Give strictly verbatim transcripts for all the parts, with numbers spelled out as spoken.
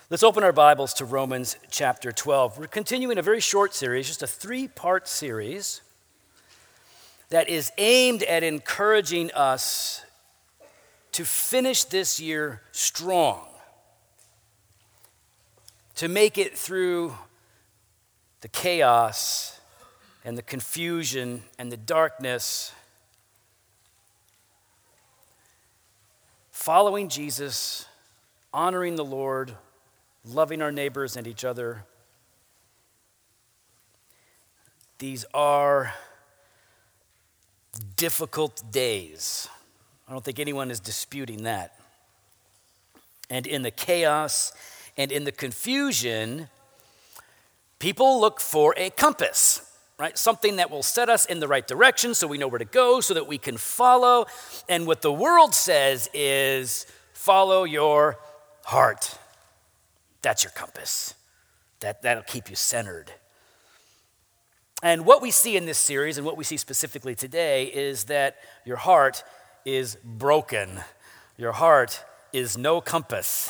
Let's open our Bibles to Romans chapter twelve. We're continuing a very short series, just a three-part series that is aimed at encouraging us to finish this year strong, to make it through the chaos and the confusion and the darkness, following Jesus, honoring the Lord, loving our neighbors and each other. These are difficult days. I don't think anyone is disputing that. And in the chaos and in the confusion, people look for a compass, right? Something that will set us in the right direction so we know where to go, so that we can follow. And what the world says is, follow your heart. That's your compass. That, that'll keep you centered. And what we see in this series, and what we see specifically today, is that your heart is broken. Your heart is no compass.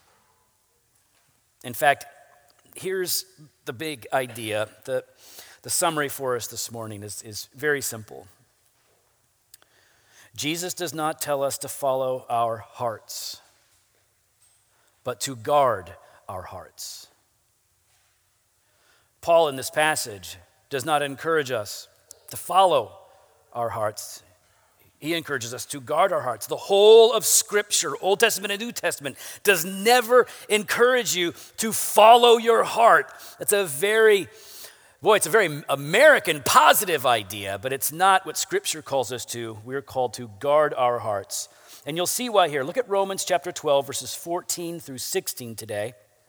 In fact, here's the big idea. The, the summary for us this morning is, is very simple. Jesus does not tell us to follow our hearts, but to guard our hearts. Paul in this passage does not encourage us to follow our hearts. He encourages us to guard our hearts. The whole of Scripture, Old Testament and New Testament, does never encourage you to follow your heart. That's a very, boy, it's a very American positive idea, but it's not what Scripture calls us to. We're called to guard our hearts. And you'll see why here. Look at Romans chapter twelve, verses fourteen through sixteen today.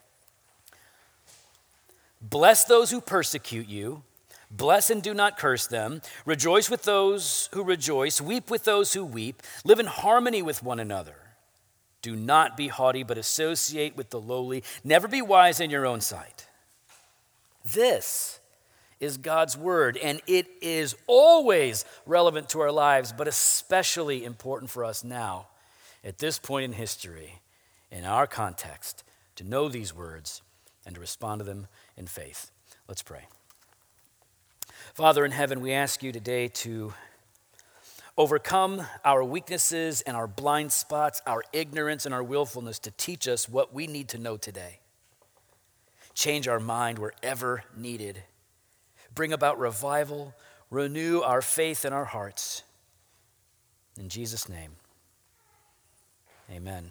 Bless those who persecute you. Bless and do not curse them. Rejoice with those who rejoice. Weep with those who weep. Live in harmony with one another. Do not be haughty, but associate with the lowly. Never be wise in your own sight. This is God's word, and it is always relevant to our lives, but especially important for us now, at this point in history, in our context, to know these words and to respond to them in faith. Let's pray. Father in heaven, we ask you today to overcome our weaknesses and our blind spots, our ignorance and our willfulness, to teach us what we need to know today. Change our mind wherever needed. Bring about revival, renew our faith in our hearts. In Jesus' name, amen.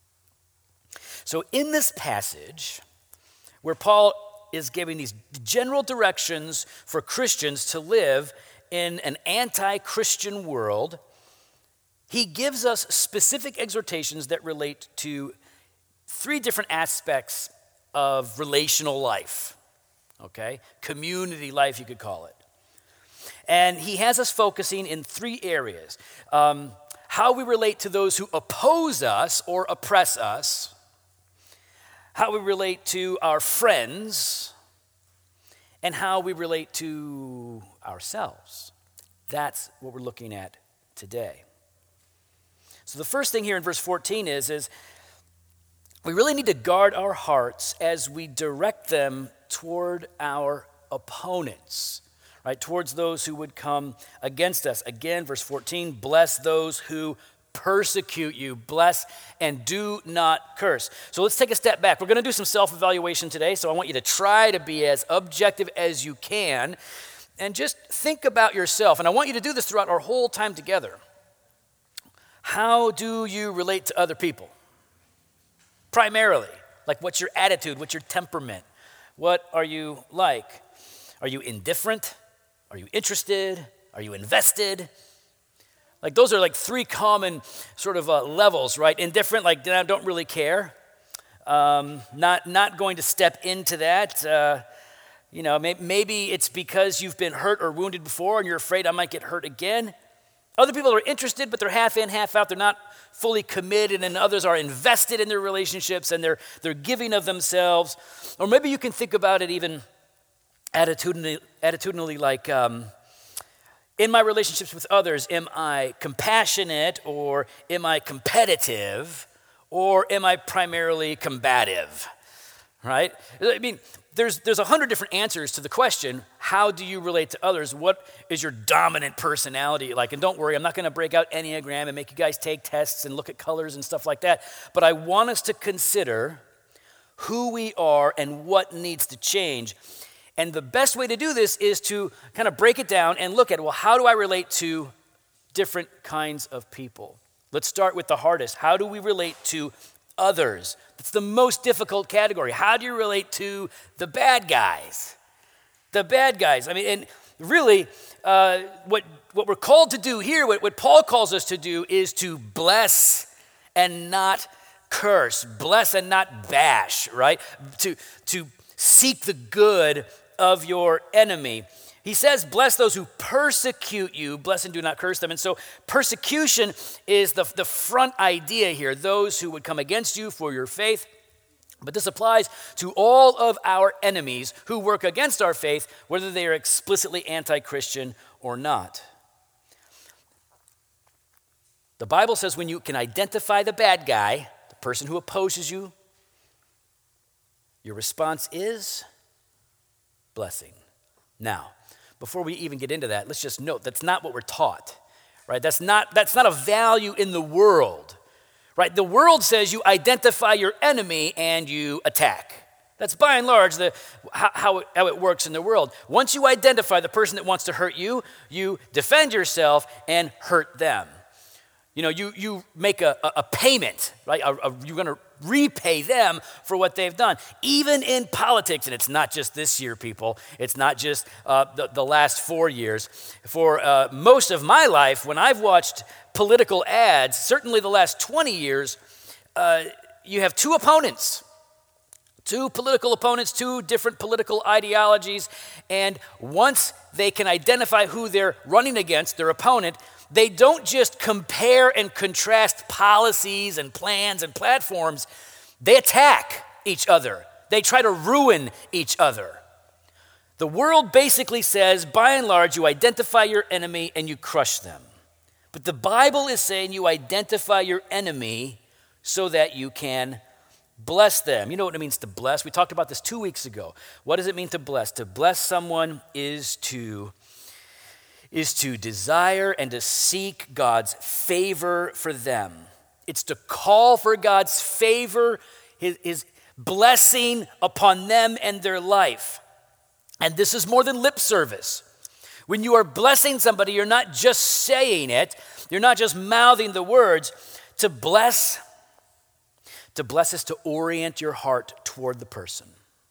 So in this passage, where Paul is giving these general directions for Christians to live in an anti-Christian world, he gives us specific exhortations that relate to three different aspects of relational life, okay? Community life, you could call it. And he has us focusing in three areas. Um, how we relate to those who oppose us or oppress us, how we relate to our friends, and how we relate to ourselves. That's what we're looking at today. So the first thing here in verse fourteen is, is we really need to guard our hearts as we direct them toward our opponents, right? Towards those who would come against us. Again, verse fourteen, bless those who persecute you. Bless and do not curse. So let's take a step back. We're going to do some self-evaluation today, so I want you to try to be as objective as you can and just think about yourself. And I want you to do this throughout our whole time together. How do you relate to other people? Primarily, like what's your attitude? What's your temperament? What are you like? Are you indifferent? Are you interested? Are you invested? Like those are like three common sort of uh, levels, right? Indifferent, like I don't really care. Um, not not going to step into that. Uh, you know, may, maybe it's because you've been hurt or wounded before and you're afraid I might get hurt again. Other people are interested, but they're half in, half out. They're not fully committed, and others are invested in their relationships and they're they're giving of themselves. Or maybe you can think about it even attitudinally, attitudinally like, um, in my relationships with others, am I compassionate or am I competitive or am I primarily combative? right? I mean, there's there's a hundred different answers to the question, how do you relate to others? What is your dominant personality like? And don't worry, I'm not going to break out Enneagram and make you guys take tests and look at colors and stuff like that. But I want us to consider who we are and what needs to change. And the best way to do this is to kind of break it down and look at, well, how do I relate to different kinds of people? Let's start with the hardest. How do we relate to others? That's the most difficult category. How do you relate to the bad guys? The bad guys. I mean, and really, uh, what what we're called to do here, what, what Paul calls us to do, is to bless and not curse, bless and not bash, right? To to seek the good of your enemy. He says, bless those who persecute you, bless and do not curse them. And so persecution is the, the front idea here, those who would come against you for your faith. But this applies to all of our enemies who work against our faith, whether they are explicitly anti-Christian or not. The Bible says when you can identify the bad guy, the person who opposes you, your response is blessing. Now, before we even get into that, let's just note that's not what we're taught, right? That's not, that's not a value in the world, right? The world says you identify your enemy and you attack. That's by and large the, how, how, it, how it works in the world. Once you identify the person that wants to hurt you, you defend yourself and hurt them. You know, you, you make a, a, a payment, right? A, a, you're going to repay them for what they've done. Even in politics, and it's not just this year, people. It's not just uh, the, the last four years. For uh, most of my life, when I've watched political ads, certainly the last twenty years, uh, you have two opponents. Two political opponents, two different political ideologies, and once they can identify who they're running against, their opponent, they don't just compare and contrast policies and plans and platforms. They attack each other. They try to ruin each other. The world basically says, by and large, you identify your enemy and you crush them. But the Bible is saying you identify your enemy so that you can bless them. You know what it means to bless? We talked about this two weeks ago. What does it mean to bless? To bless someone is to is to desire and to seek God's favor for them. It's to call for God's favor, his, his blessing upon them and their life. And this is more than lip service. When you are blessing somebody, you're not just saying it. You're not just mouthing the words. To bless, to bless is to orient your heart toward the person.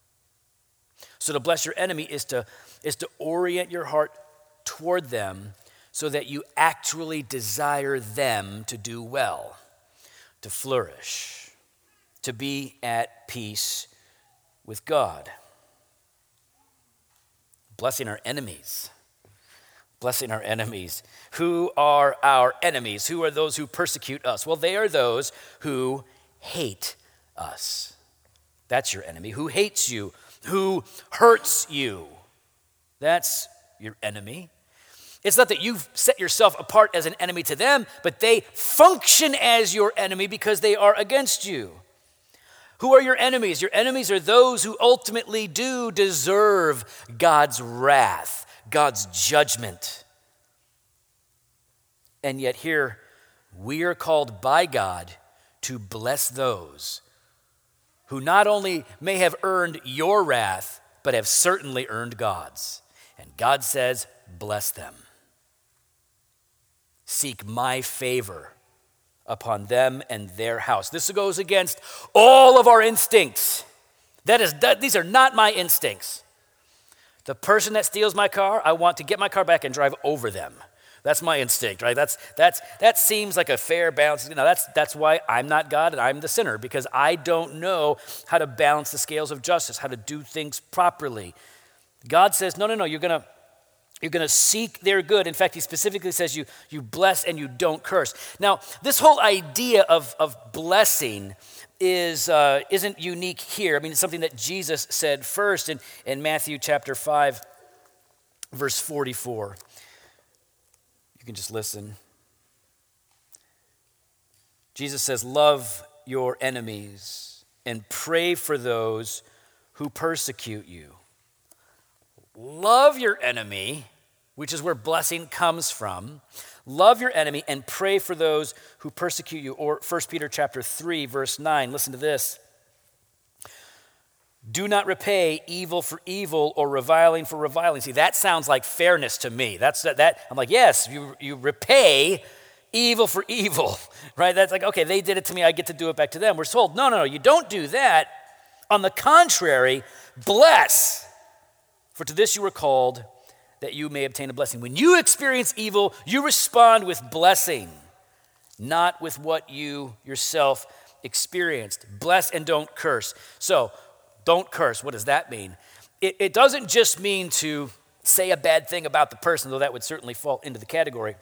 So to bless your enemy is to, is to orient your heart toward them so that you actually desire them to do well, to flourish, to be at peace with God. Blessing our enemies. Blessing our enemies. Who are our enemies? Who are those who persecute us? Well, they are those who hate us. That's your enemy. Who hates you? Who hurts you? That's your enemy. It's not that you've set yourself apart as an enemy to them, but they function as your enemy because they are against you. Who are your enemies? Your enemies are those who ultimately do deserve God's wrath, God's judgment. And yet here, we are called by God to bless those who not only may have earned your wrath, but have certainly earned God's. And God says, bless them. Seek my favor upon them and their house. This goes against all of our instincts. That is, that, these are not my instincts. The person that steals my car, I want to get my car back and drive over them. That's my instinct, right? That's that's that seems like a fair balance. You know, that's that's why I'm not God and I'm the sinner, because I don't know how to balance the scales of justice, how to do things properly. God says, no, no, no, you're gonna you're gonna seek their good. In fact, he specifically says you you bless and you don't curse. Now, this whole idea of of blessing is uh, isn't unique here. I mean, it's something that Jesus said first in, in Matthew chapter five, verse forty-four. You can just listen. Jesus says, love your enemies and pray for those who persecute you. Love your enemy, which is where blessing comes from. Love your enemy and pray for those who persecute you. Or First Peter chapter three, verse nine, listen to this. Do not repay evil for evil or reviling for reviling. See, that sounds like fairness to me. That's that, that I'm like, yes, you, you repay evil for evil, right? That's like, okay, they did it to me, I get to do it back to them. We're told, no, no, no, you don't do that. On the contrary, bless. For to this you were called, that you may obtain a blessing. When you experience evil, you respond with blessing, not with what you yourself experienced. Bless and don't curse. So, don't curse. What does that mean? It, it doesn't just mean to say a bad thing about the person, though that would certainly fall into the category.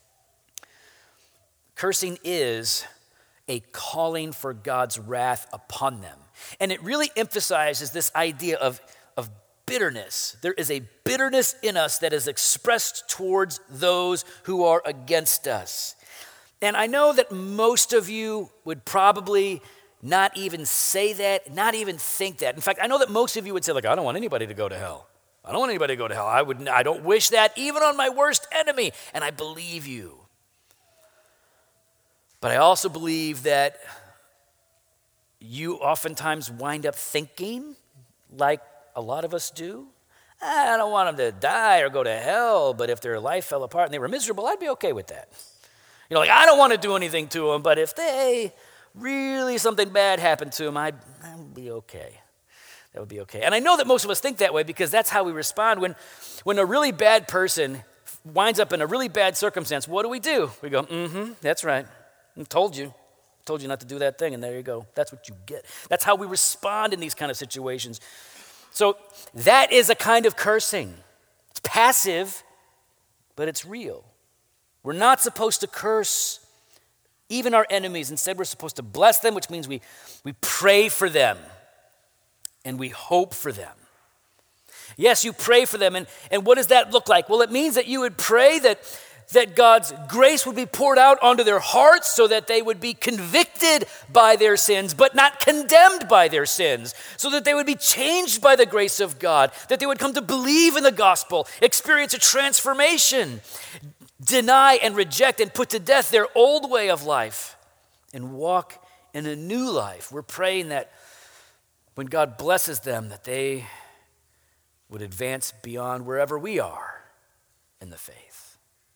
Cursing is a calling for God's wrath upon them. And it really emphasizes this idea of, of bitterness. There is a bitterness in us that is expressed towards those who are against us. And I know that most of you would probably not even say that, not even think that. In fact, I know that most of you would say, like, I don't want anybody to go to hell. I don't want anybody to go to hell. I would. I don't wish that even on my worst enemy. And I believe you. But I also believe that you oftentimes wind up thinking, like a lot of us do, I don't want them to die or go to hell, but if their life fell apart and they were miserable, I'd be okay with that. You know, like, I don't want to do anything to them, but if they really something bad happened to them, I'd, I'd be okay. That would be okay. And I know that most of us think that way because that's how we respond. When, when a really bad person winds up in a really bad circumstance, what do we do? We go, mm-hmm, that's right. I told you. I told you not to do that thing, and there you go. That's what you get. That's how we respond in these kind of situations. So that is a kind of cursing. It's passive, but it's real. We're not supposed to curse even our enemies. Instead, we're supposed to bless them, which means we, we pray for them and we hope for them. Yes, you pray for them. And, and what does that look like? Well, it means that you would pray that, that God's grace would be poured out onto their hearts so that they would be convicted by their sins, but not condemned by their sins, so that they would be changed by the grace of God, that they would come to believe in the gospel, experience a transformation, deny and reject and put to death their old way of life and walk in a new life. We're praying that when God blesses them, that they would advance beyond wherever we are in the faith.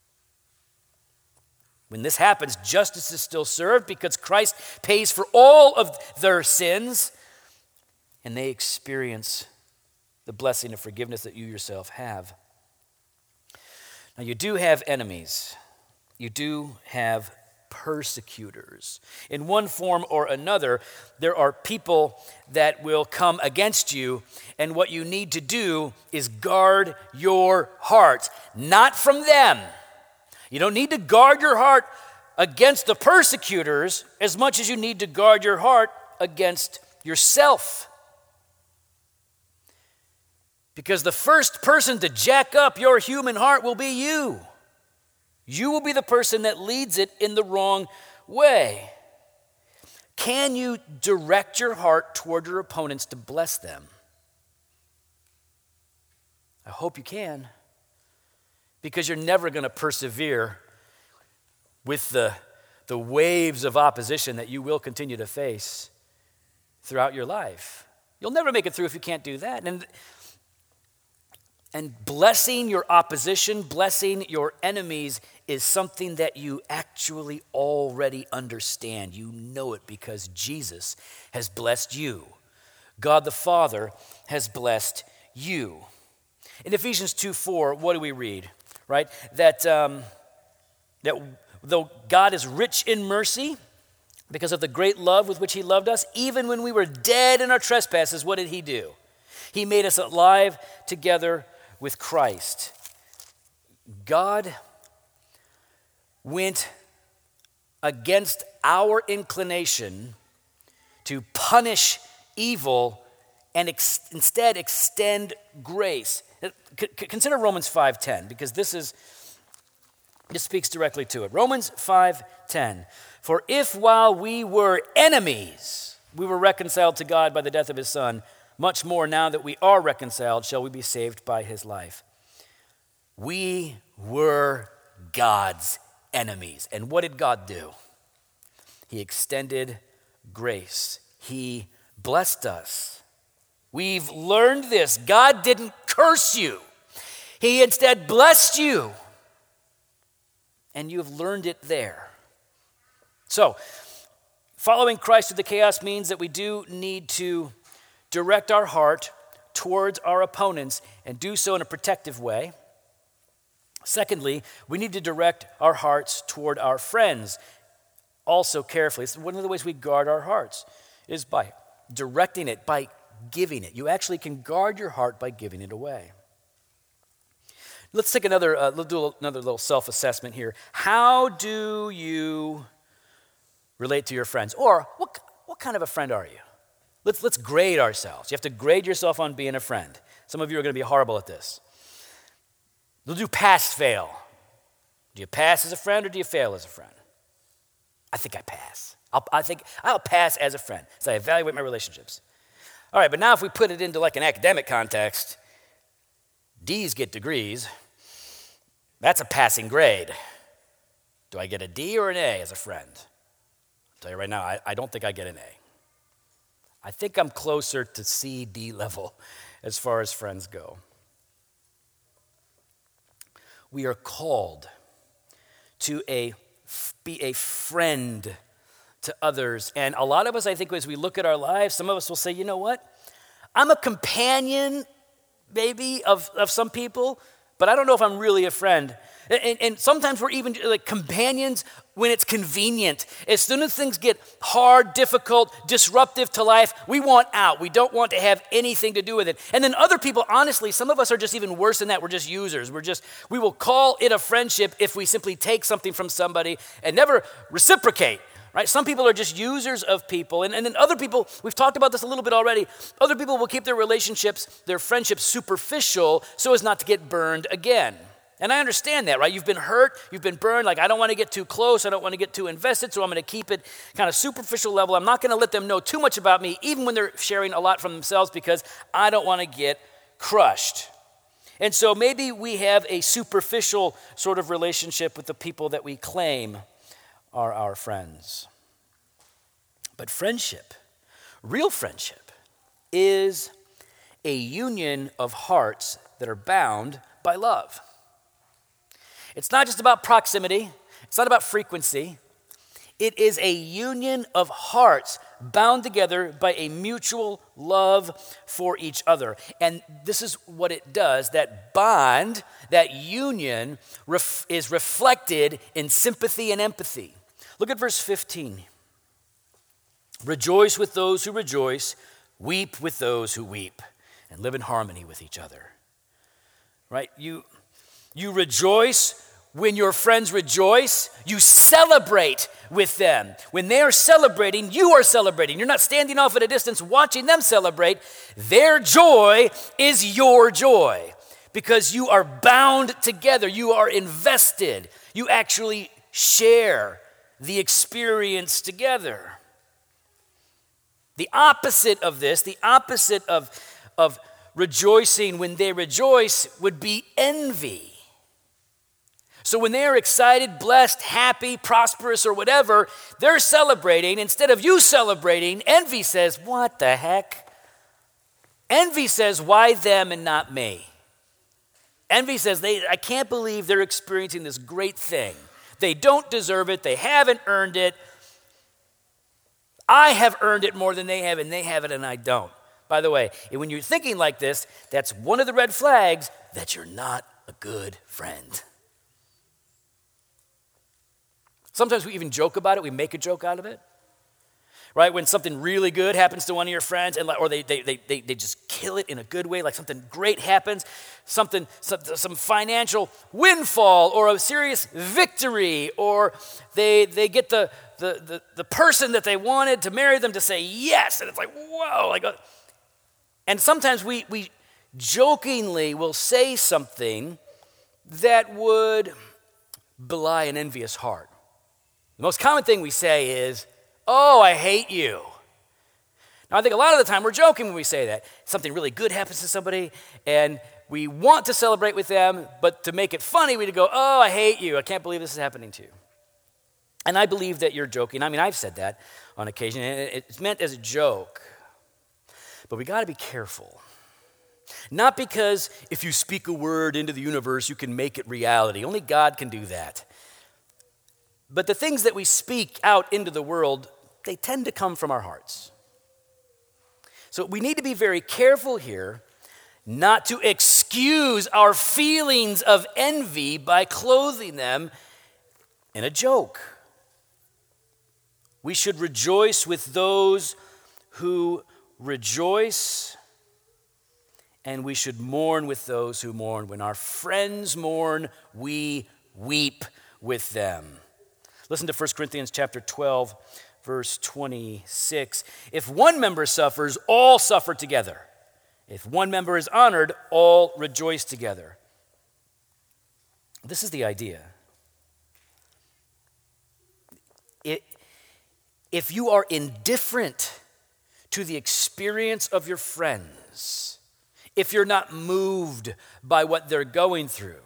When this happens, justice is still served because Christ pays for all of their sins, and they experience the blessing of forgiveness that you yourself have. Now, you do have enemies. You do have persecutors. In one form or another, there are people that will come against you, and what you need to do is guard your heart, not from them. You don't need to guard your heart against the persecutors as much as you need to guard your heart against yourself. Because the first person to jack up your human heart will be you. You will be the person that leads it in the wrong way. Can you direct your heart toward your opponents to bless them? I hope you can. Because you're never going to persevere with the, the waves of opposition that you will continue to face throughout your life. You'll never make it through if you can't do that. And And blessing your opposition, blessing your enemies is something that you actually already understand. You know it because Jesus has blessed you. God the Father has blessed you. In Ephesians two four, what do we read? Right? That, um, that though God is rich in mercy, because of the great love with which he loved us, even when we were dead in our trespasses, what did he do? He made us alive together with Christ. God went against our inclination to punish evil and ex- instead extend grace. C- consider Romans five ten, because this is this speaks directly to it. Romans five ten. For if while we were enemies, we were reconciled to God by the death of his son, much more now that we are reconciled shall we be saved by his life. We were God's enemies. And what did God do? He extended grace. He blessed us. We've learned this. God didn't curse you. He instead blessed you. And you've learned it there. So, following Christ through the chaos means that we do need to direct our heart towards our opponents and do so in a protective way. Secondly, we need to direct our hearts toward our friends also carefully. It's one of the ways we guard our hearts is by directing it, by giving it. You actually can guard your heart by giving it away. Let's take another, uh, let's do another little self-assessment here. How do you relate to your friends? Or what, what kind of a friend are you? Let's, let's grade ourselves. You have to grade yourself on being a friend. Some of you are going to be horrible at this. We'll do pass-fail. Do you pass as a friend or do you fail as a friend? I think I pass. I'll, I think I'll pass as a friend. So I evaluate my relationships. All right, but now if we put it into like an academic context, D's get degrees. That's a passing grade. Do I get a D or an A as a friend? I'll tell you right now, I, I don't think I get an A. I think I'm closer to C, D level as far as friends go. We are called to a, be a friend to others. And a lot of us, I think, as we look at our lives, some of us will say, you know what? I'm a companion, maybe, of, of some people, but I don't know if I'm really a friend. And, and sometimes we're even like companions when it's convenient. As soon as things get hard, difficult, disruptive to life, we want out. We don't want to have anything to do with it. And then other people, honestly, some of us are just even worse than that. We're just users. We're just, we will call it a friendship if we simply take something from somebody and never reciprocate. Right? Some people are just users of people. And, and then other people, we've talked about this a little bit already, other people will keep their relationships, their friendships superficial so as not to get burned again. And I understand that, right? You've been hurt, you've been burned, like I don't want to get too close, I don't want to get too invested, so I'm going to keep it kind of superficial level. I'm not going to let them know too much about me, even when they're sharing a lot from themselves, because I don't want to get crushed. And so maybe we have a superficial sort of relationship with the people that we claim are our friends. But friendship, real friendship, is a union of hearts that are bound by love. It's not just about proximity. It's not about frequency. It is a union of hearts bound together by a mutual love for each other. And this is what it does. That bond, that union ref- is reflected in sympathy and empathy. Look at verse fifteen. Rejoice with those who rejoice, weep with those who weep, and live in harmony with each other. Right? You, you rejoice when your friends rejoice. You celebrate with them. When they are celebrating, you are celebrating. You're not standing off at a distance watching them celebrate. Their joy is your joy because you are bound together. You are invested. You actually share the experience together. The opposite of this, the opposite of, of rejoicing when they rejoice would be envy. So when they are excited, blessed, happy, prosperous, or whatever, they're celebrating. Instead of you celebrating, envy says, what the heck? Envy says, why them and not me? Envy says, they, I can't believe they're experiencing this great thing. They don't deserve it. They haven't earned it. I have earned it more than they have, and they have it, and I don't. By the way, when you're thinking like this, that's one of the red flags that you're not a good friend. Sometimes we even joke about it. We make a joke out of it. Right? When something really good happens to one of your friends, and or they, they, they, they, they just kill it in a good way, like something great happens, something, some, some financial windfall or a serious victory, or they, they get the, the, the, the person that they wanted to marry them to say yes, and it's like, whoa. Like, and sometimes we, we jokingly will say something that would belie an envious heart. The most common thing we say is, oh, I hate you. Now, I think a lot of the time we're joking when we say that. Something really good happens to somebody, and we want to celebrate with them, but to make it funny, we go, oh, I hate you. I can't believe this is happening to you. And I believe that you're joking. I mean, I've said that on occasion, and it's meant as a joke. But we got to be careful. Not because if you speak a word into the universe, you can make it reality. Only God can do that. But the things that we speak out into the world, they tend to come from our hearts. So we need to be very careful here not to excuse our feelings of envy by clothing them in a joke. We should rejoice with those who rejoice, and we should mourn with those who mourn. When our friends mourn, we weep with them. Listen to First Corinthians chapter twelve, verse twenty-six. If one member suffers, all suffer together. If one member is honored, all rejoice together. This is the idea. It, if you are indifferent to the experience of your friends, if you're not moved by what they're going through,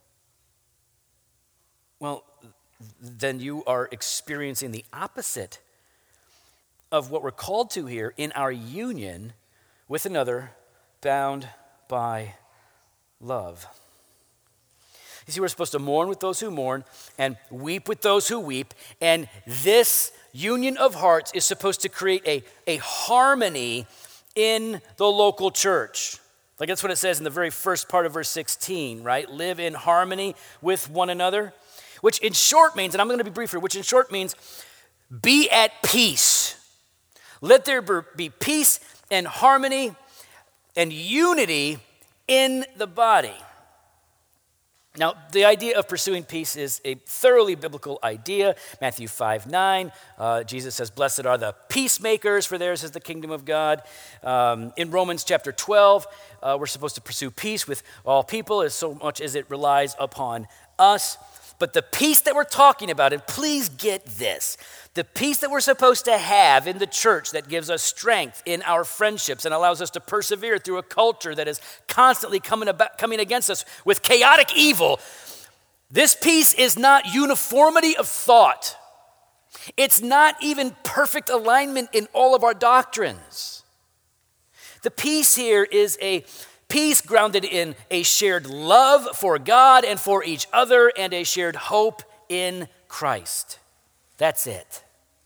well, then you are experiencing the opposite of what we're called to here in our union with another bound by love. You see, we're supposed to mourn with those who mourn and weep with those who weep, and this union of hearts is supposed to create a, a harmony in the local church. Like that's what it says in the very first part of verse sixteen, right? Live in harmony with one another, which in short means, and I'm going to be brief here, which in short means be at peace. Let there be peace and harmony and unity in the body. Now, the idea of pursuing peace is a thoroughly biblical idea. Matthew five nine, uh, Jesus says, blessed are the peacemakers, for theirs is the kingdom of God. Um, in Romans chapter twelve, uh, we're supposed to pursue peace with all people as so much as it relies upon us. But the peace that we're talking about, and please get this, the peace that we're supposed to have in the church that gives us strength in our friendships and allows us to persevere through a culture that is constantly coming about, coming against us with chaotic evil, this peace is not uniformity of thought. It's not even perfect alignment in all of our doctrines. The peace here is a peace grounded in a shared love for God and for each other and a shared hope in Christ. That's it.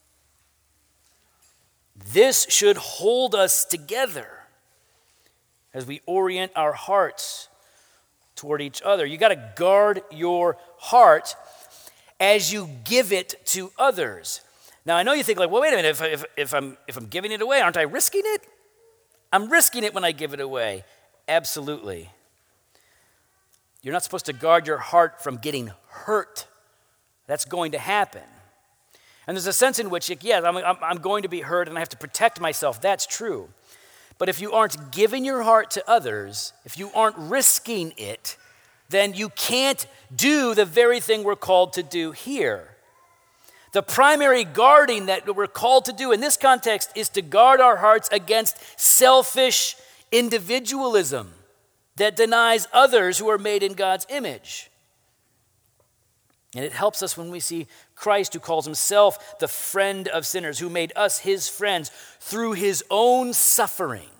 This should hold us together as we orient our hearts toward each other. You got to guard your heart as you give it to others. Now, I know you think like, well, wait a minute, if, if, if, I'm, if I'm giving it away, aren't I risking it? I'm risking it when I give it away. Absolutely. You're not supposed to guard your heart from getting hurt. That's going to happen. And there's a sense in which, yes, I'm, I'm, I'm going to be hurt and I have to protect myself. That's true. But if you aren't giving your heart to others, if you aren't risking it, then you can't do the very thing we're called to do here. The primary guarding that we're called to do in this context is to guard our hearts against selfish individualism that denies others who are made in God's image. And it helps us when we see Christ, who calls himself the friend of sinners, who made us his friends through his own suffering.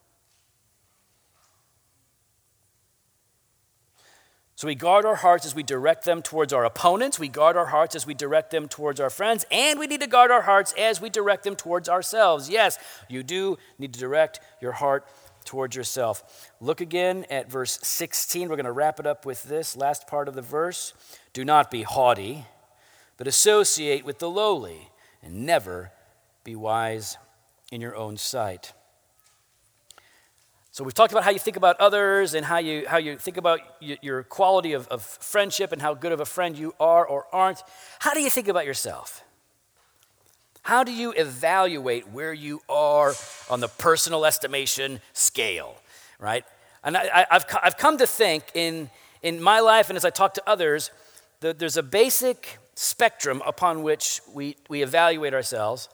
So we guard our hearts as we direct them towards our opponents. We guard our hearts as we direct them towards our friends. And we need to guard our hearts as we direct them towards ourselves. Yes, you do need to direct your heart towards yourself. Look again at verse sixteen. We're going to wrap it up with this last part of the verse. Do not be haughty, but associate with the lowly, and never be wise in your own sight. So we've talked about how you think about others and how you how you think about y- your quality of, of friendship and how good of a friend you are or aren't. How do you think about yourself? How do you evaluate where you are on the personal estimation scale, right? And I, I, I've I've come to think in in my life and as I talk to others, that there's a basic spectrum upon which we we evaluate ourselves.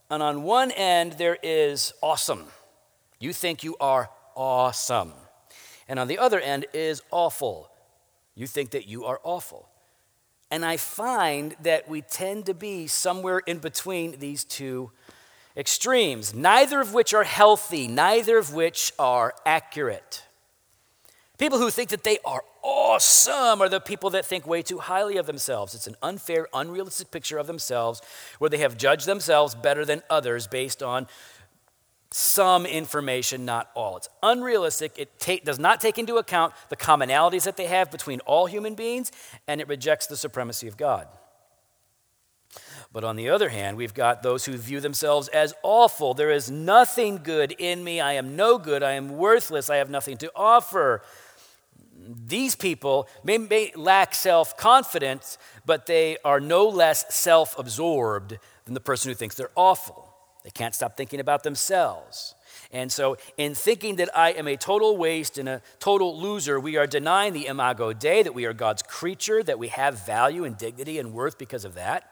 And on one end, there is awesome. You think you are awesome. And on the other end is awful. You think that you are awful. And I find that we tend to be somewhere in between these two extremes, neither of which are healthy, neither of which are accurate. People who think that they are awesome are the people that think way too highly of themselves. It's an unfair, unrealistic picture of themselves where they have judged themselves better than others based on some information, not all. It's unrealistic. It ta- does not take into account the commonalities that they have between all human beings, and it rejects the supremacy of God. But on the other hand, we've got those who view themselves as awful. There is nothing good in me. I am no good. I am worthless. I have nothing to offer. These people may, may lack self-confidence, but they are no less self-absorbed than the person who thinks they're awful. They can't stop thinking about themselves. And so in thinking that I am a total waste and a total loser, we are denying the imago Dei, that we are God's creature, that we have value and dignity and worth because of that.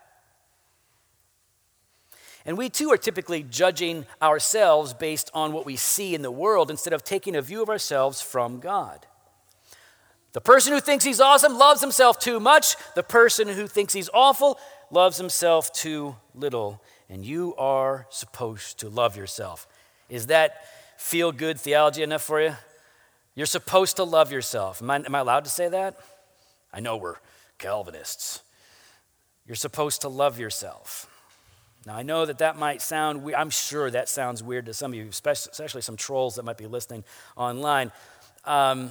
And we too are typically judging ourselves based on what we see in the world instead of taking a view of ourselves from God. The person who thinks he's awesome loves himself too much. The person who thinks he's awful loves himself too little. And you are supposed to love yourself. Is that feel-good theology enough for you? You're supposed to love yourself. Am I, am I allowed to say that? I know we're Calvinists. You're supposed to love yourself. Now, I know that that might sound weird. I'm sure that sounds weird to some of you, especially some trolls that might be listening online. Um,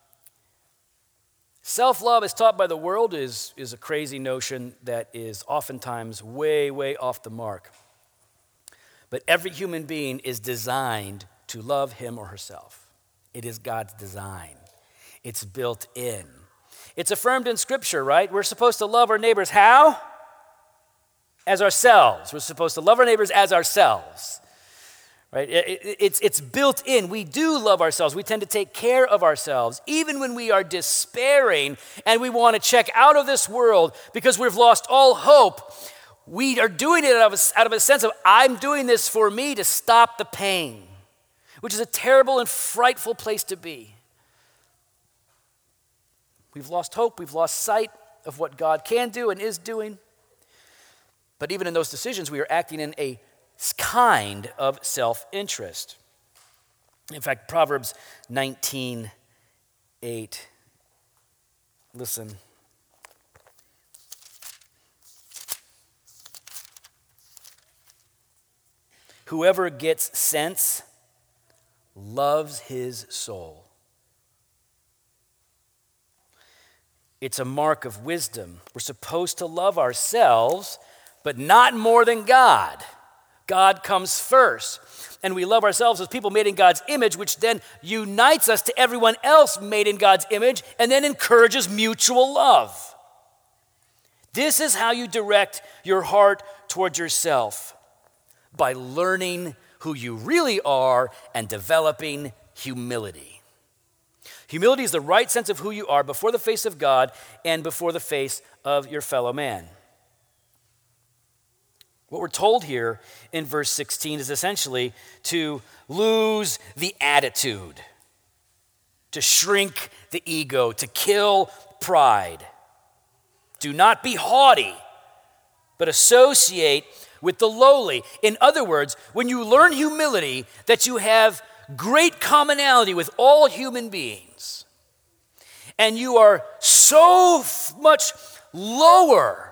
Self-love as taught by the world is, is a crazy notion that is oftentimes way, way off the mark. But every human being is designed to love him or herself. It is God's design. It's built in. It's affirmed in Scripture, right? We're supposed to love our neighbors how? As ourselves. We're supposed to love our neighbors as ourselves. Right? It, it, it's, it's built in. We do love ourselves. We tend to take care of ourselves, even when we are despairing and we want to check out of this world because we've lost all hope. We are doing it out of a, out of a sense of, I'm doing this for me to stop the pain, which is a terrible and frightful place to be. We've lost hope. We've lost sight of what God can do and is doing. But even in those decisions, we are acting in a kind of self-interest. In fact, Proverbs nineteen eight. Listen. Whoever gets sense loves his soul. It's a mark of wisdom. We're supposed to love ourselves, but not more than God. God comes first. And we love ourselves as people made in God's image, which then unites us to everyone else made in God's image and then encourages mutual love. This is how you direct your heart towards yourself, by learning who you really are and developing humility. Humility is the right sense of who you are before the face of God and before the face of your fellow man. What we're told here in verse sixteen is essentially to lose the attitude, to shrink the ego, to kill pride. Do not be haughty, but associate with the lowly. In other words, when you learn humility, that you have great commonality with all human beings, and you are so f- much lower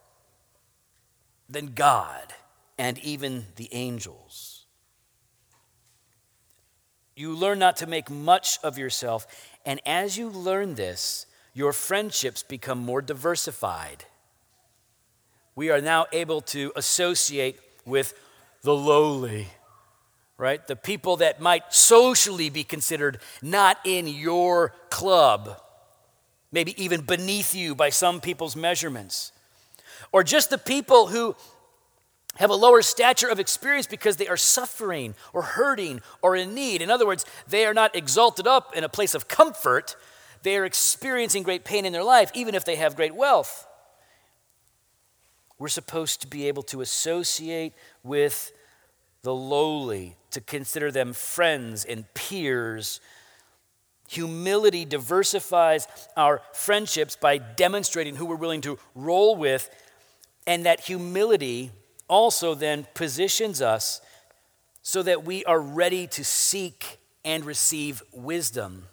than God and even the angels. You learn not to make much of yourself, and as you learn this, your friendships become more diversified. We are now able to associate with the lowly, right? The people that might socially be considered not in your club, maybe even beneath you by some people's measurements. Or just the people who have a lower stature of experience because they are suffering or hurting or in need. In other words, they are not exalted up in a place of comfort. They are experiencing great pain in their life, even if they have great wealth. We're supposed to be able to associate with the lowly, to consider them friends and peers. Humility diversifies our friendships by demonstrating who we're willing to roll with, and that humility also then positions us so that we are ready to seek and receive wisdom.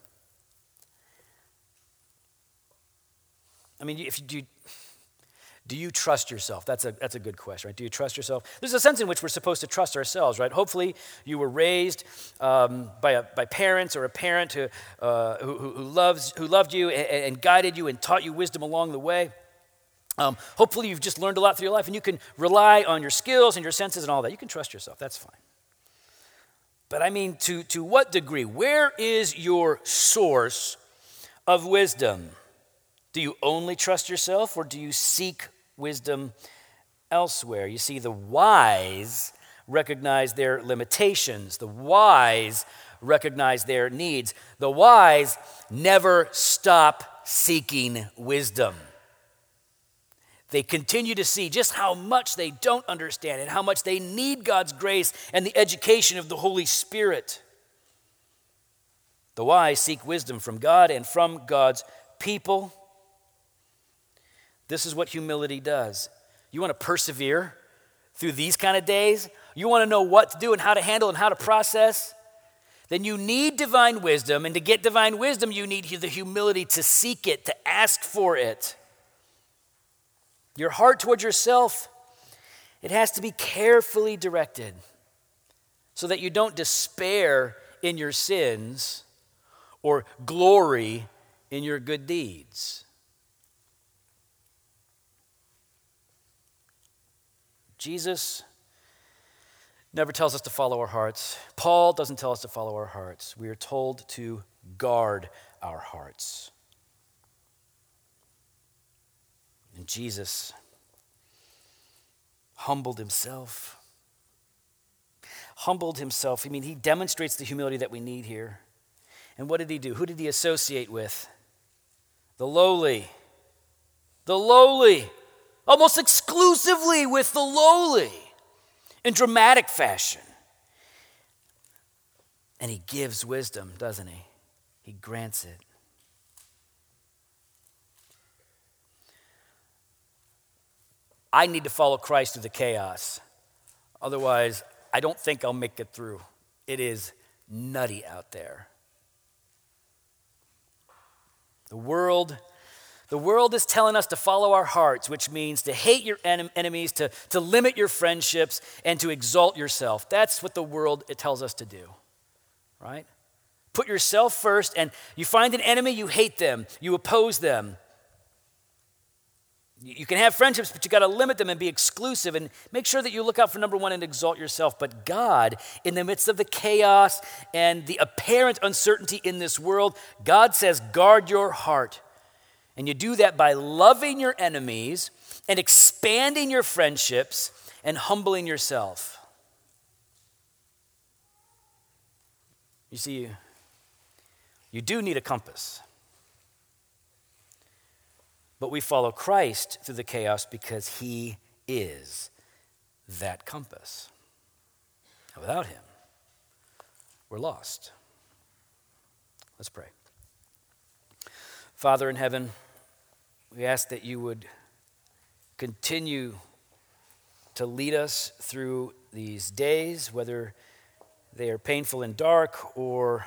I mean, if you do, do you trust yourself? That's a that's a good question, right? Do you trust yourself? There's a sense in which we're supposed to trust ourselves, right? Hopefully, you were raised um, by a, by parents or a parent who uh, who, who loves who loved you and, and guided you and taught you wisdom along the way. Um, hopefully, you've just learned a lot through your life, and you can rely on your skills and your senses and all that. You can trust yourself. That's fine. But I mean, to to what degree? Where is your source of wisdom? Do you only trust yourself, or do you seek wisdom elsewhere? You see, the wise recognize their limitations. The wise recognize their needs. The wise never stop seeking wisdom. They continue to see just how much they don't understand and how much they need God's grace and the education of the Holy Spirit. The wise seek wisdom from God and from God's people. This is what humility does. You want to persevere through these kind of days? You want to know what to do and how to handle and how to process? Then you need divine wisdom, and to get divine wisdom, you need the humility to seek it, to ask for it. Your heart towards yourself, it has to be carefully directed so that you don't despair in your sins or glory in your good deeds. Jesus never tells us to follow our hearts. Paul doesn't tell us to follow our hearts. We are told to guard our hearts. And Jesus humbled himself. Humbled himself. I mean, he demonstrates the humility that we need here. And what did he do? Who did he associate with? The lowly. The lowly. Almost exclusively with the lowly in dramatic fashion. And he gives wisdom, doesn't he? He grants it. I need to follow Christ through the chaos. Otherwise, I don't think I'll make it through. It is nutty out there. The world The world is telling us to follow our hearts, which means to hate your en- enemies, to, to limit your friendships, and to exalt yourself. That's what the world it tells us to do, right? Put yourself first, and you find an enemy, you hate them, you oppose them. You can have friendships, but you got to limit them and be exclusive, and make sure that you look out for number one and exalt yourself. But God, in the midst of the chaos and the apparent uncertainty in this world, God says, guard your heart. And you do that by loving your enemies and expanding your friendships and humbling yourself. You see, you do need a compass. But we follow Christ through the chaos because he is that compass. And without him, we're lost. Let's pray. Father in heaven, we ask that you would continue to lead us through these days, whether they are painful and dark or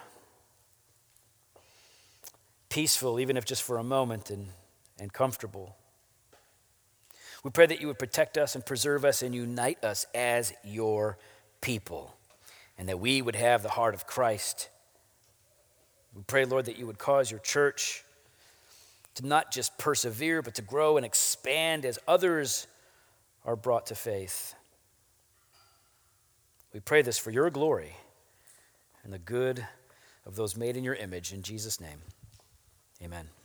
peaceful, even if just for a moment, and, and comfortable. We pray that you would protect us and preserve us and unite us as your people, and that we would have the heart of Christ. We pray, Lord, that you would cause your church to not just persevere, but to grow and expand as others are brought to faith. We pray this for your glory and the good of those made in your image. In Jesus' name, amen.